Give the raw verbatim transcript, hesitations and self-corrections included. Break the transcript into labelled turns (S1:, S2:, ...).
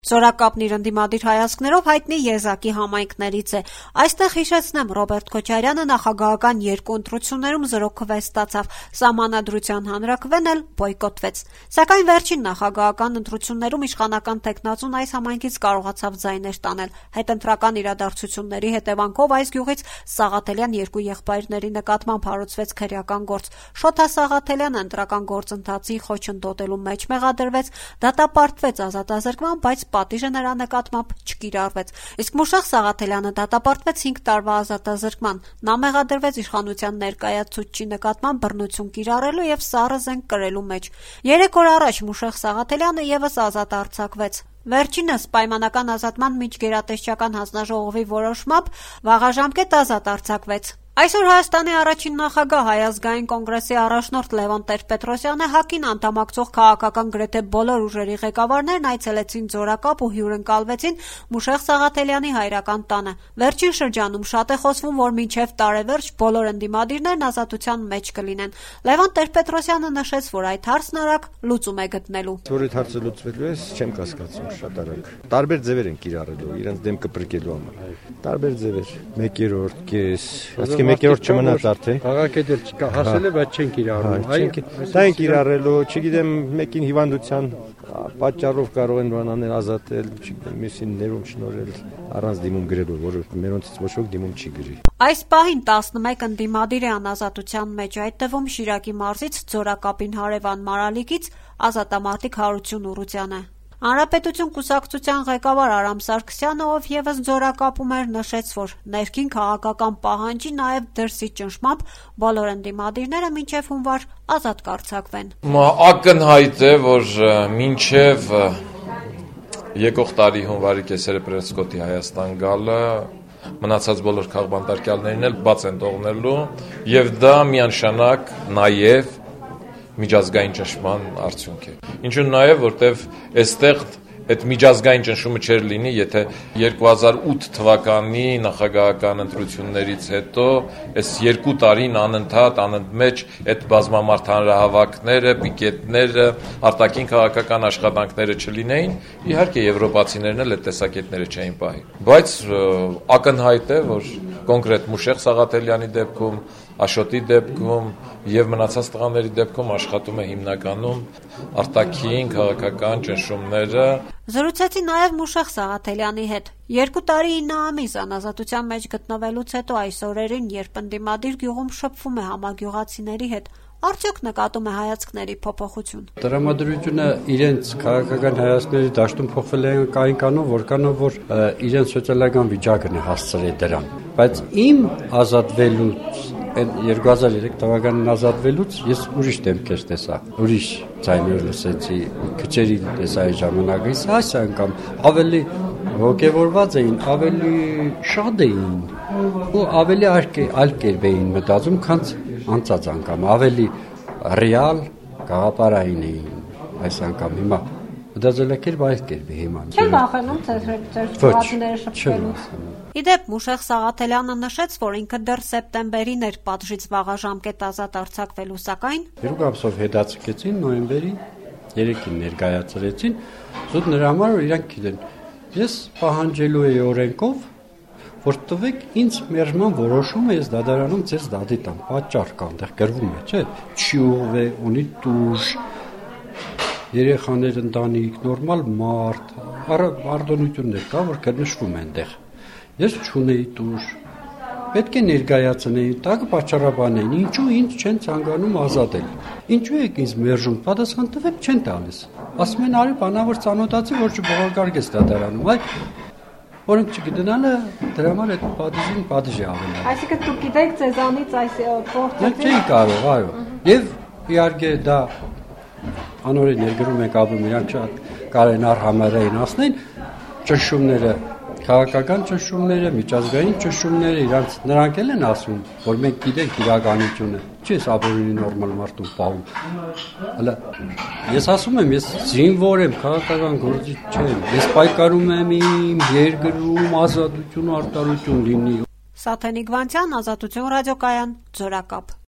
S1: Զորակապն իր ընդդիմադիր հայացքներով հայտնի եզակի համայնքներից է։ Այստեղ հիշեցնեմ, Ռոբերտ Քոչարյանը նախագահական երկու ընտրություններում զրոքվեց ստացավ, սահմանադրության հանրաքվեն էլ բոյկոտվեց։ Սակայն վերջին նախագահական ընտրություններում իշխանական տեխնացուն այս համայնքից կարողացավ ձայներ տանել։ Հետընտրական իրադարձությունների հետևանքով այս գյուղից Սաղաթելյան երկու եղբայրների նկատմամբ հարուցվեց քրեական գործ։ Շոթա Սաղաթելյանը ընտրական գործընթացի խոչընդոտելու մեջ մեղադրվեց, դատապարտվեց ազատազրկման, բայց պատիժը նրա նկատմամբ չկիրառվեց։ Իսկ Մուշեղ Սաղաթելյանը դատապարտվեց հինգ տարվա ազատազրկման։ Նա մեղադրվեց իշխանության ներկայացուցչի նկատմամբ բռնություն կիրառելու եւ սառը զենք կրելու մեջ։ Երեք օր առաջ Մուշեղ Սաղաթելյանը եւս ազատ արձակվեց։ Վերջինս պայմանական ազատման միջգերատեսչական հանձնաժողովի որոշմամբ վաղաժամկետ ազատ արձակվեց։ Այսօր Հայաստանի առաջին նախագահ Հայ ազգային կոնգրեսի առաջնորդ Լևոն Տեր-Պետրոսյանը ՀԱԿ-ին անդամակցող քաղաքական գրեթե բոլոր ուժերի ղեկավարներն այցելեցին Զորակապ ու հյուրընկալվեցին Մուշեղ Սաղաթելյանի հայրական տանը։ Վերջին շրջանում շատ է խոսվում, որ մինչև տարեվերջ բոլոր ընդդիմադիրներն ազատության մեջ կլինեն։ Լևոն Տեր-Պետրոսյանը նշեց, որ այդ հարցն արագ լուծում է գտնելու։
S2: Որ այդ հարցը լուծվելու է, չեմ կասկածում շատ արագ։ Տարբեր ձևեր են կիրառելու իրենց դեմ կպրկելու համար։ Տարբեր ձևեր։ Մեկերորդ, կես, մեկերորդ չմնաց արդեն։
S3: Քաղաքեդել չկա, հասել է, բայց չեն կիրառում։
S2: Դա են կիրառելու, չգիտեմ, մեկին հիվանդության պատճառով կարող են բանաներ ազատել, չգիտեմ, մյուսին ներում շնորհել առանց դիմում գրելու, որը մերոնցից ոչ ոք դիմում չի գրի։
S1: Այս պահին տասնմեկ ընդդիմադիր է անազատության մեջ, այդ թվում Շիրակի մարզից Զորակապին հարևան Մարալիկից ազատամարտիկ Հարություն Ուռուցյանը։ Հանրապետություն կուսակցության ղեկավար Արամ Սարգսյանը, ով եւս Զորակապում էր, նշեց, որ ներքին քաղաքական պահանջի, նաեւ դրսի ճնշմամբ բոլոր ընդդիմադիրները մինչեւ հունվար ազատ կարձակվեն։
S4: Ակնհայտ է, որ մինչեւ եկող տարի հունվարի կեսերը Պրեսկոտի Հայաստան գալը մնացած բոլոր քաղբանտարկյալներն էլ բաց են թողնելու եւ դա միանշանակ նաեւ միջազգային ճնշման արդյունք է։ Ինչու նաեւ որտեւ այստեղ այդ միջազգային ճնշումը չէր լինի, եթե երկու հազար ութ թվականի նախագահական ընտրություններից հետո այս երկու տարին անընդհատ անընդմեջ այդ բազմամարդ հանրահավաքները, պիկետները, արտաքին քաղաքական աշխատանքները չլինեին, իհարկե եվրոպացիներն էլ այդ տեսակետները չէին պահի։ Բայց ակնհայտ է, որ կոնկրետ Մուշեղ Սաղաթելյանի դեպքում, Աշոտի դեպքում եւ մնացած տղաների դեպքում աշխատում է հիմնականում արտաքին քաղաքական ճնշումները։
S1: Զրուցեցի նաեւ Մուշեղ Սաղաթելյանի հետ։ Երկու տարի ինը ամիս անազատության մեջ գտնվելուց հետո այս օրերին, երբ ընդդիմադիր գյուղում շփվում է համագյուղացիների հետ, արդյոք նկատում է հայացքների փոփոխություն։
S3: Տրամադրությունը իրենց քաղաքական հայացքների դաշտում փոխվել է այնքանով, որքանով որ իրենց սոցիալական վիճակն է հասցրել դրան։ Բայց իմ ազատվելուց երկու հազար երեք թվականին ազատվելուց ես ուրիշ դեմքեր տեսա, ուրիշ ձայներ լսեցի, քչերի տեսա այդ ժամանակից, այս անգամ ավելի ոգևորված էին, ավելի շատ էին ու ավելի այլ կերպ էին մտածում, քան անցած անգամ, ավելի ռեալ գաղափարային էին այս անգամ հիմա մտածելակերպ այլ կերպ է հիմա։
S1: Չեմ վախենում ձեր ծրագրերը շփվելուց։ Իդեպ Մուշեղ Սաղաթելյանը նշեց, որ ինքը դեռ սեպտեմբերին էր պատժից վաղաժամկետ ազատ արձակվելու, սակայն
S3: երկու ամսով հետաձգեցին նոյեմբերի երեքին ներկայացրեցին, զուտ նրա համար որ իրանք գիտեն։ Ես պահանջելու եի օրենքով, որ տվեք ինձ մերժման որոշումը, ես դատարանում ձեզ դատի տամ, պատճառ կա, այնտեղ գրվում է, չէ՞, չյուղ է, ունի տուժ, երեխաներ, ընտանիք, նորմալ մարդ, արդյունություններ կա, որ կնշվում են այնտեղ։ Ես չունեի տուժ, պետք է ներկայացնեի, տակը պատճառաբանեին, ինչու ինձ չեն ցանկանում ազատել, ինչու եք ինձ մերժում, պատասխան տվեք չեն տալիս, ասում են արի բանավոր ծանոթացի, որ չբողոքարկես դատարանում, այ որոնք չգտնալը դրա համար այդ պատիժին պատիժ է ավելանում։
S1: Այսինքն դուք գիտեք ձեզանից այս փոխը
S3: չէի կարող, այո, եւ իհարկե դա անորեն ներգրում եք ապրում, իրանք շատ կարենար համարային ասնեն ճնշումները, քաղաքական ճնշումները, միջազգային ճնշումները, իրանք նրանք էլ են ասում, որ մենք գիտենք իրականությունը, չի ես ապօրինի նորմալ մարդուն պահում։ Հələ ես ասում եմ, ես զինվոր եմ, քաղաքական գործիչ չեմ, ես պայքարում եմ իմ երկրում ազատություն, արտարություն լինի։
S1: Սաթենիկ Վանցյան, Ազատություն ռադիոկայան, Զորակապ։